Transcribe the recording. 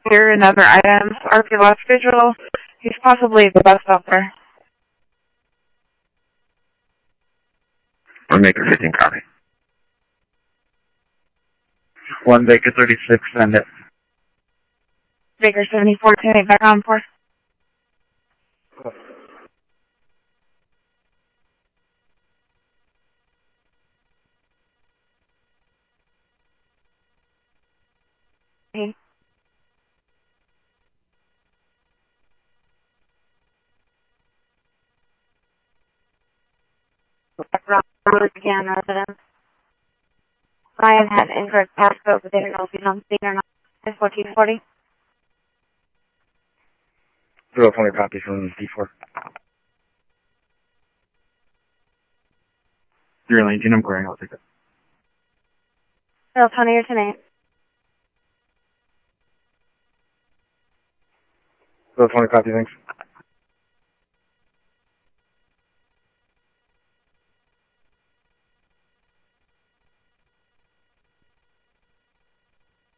Here another item. RP Lost Digital. He's possibly the bus stopper. Or Maker 15 copy. 1 Baker 36, send it. Baker 74, 10-8, back on 4. Hey. Robert again, resident. Ryan had incorrect passcode, but they didn't know if he's on scene or not. 1440. 020 copy from D4. You're in 18, I'm querying, I'll take it. 020 or 10-8. 020 copy, thanks.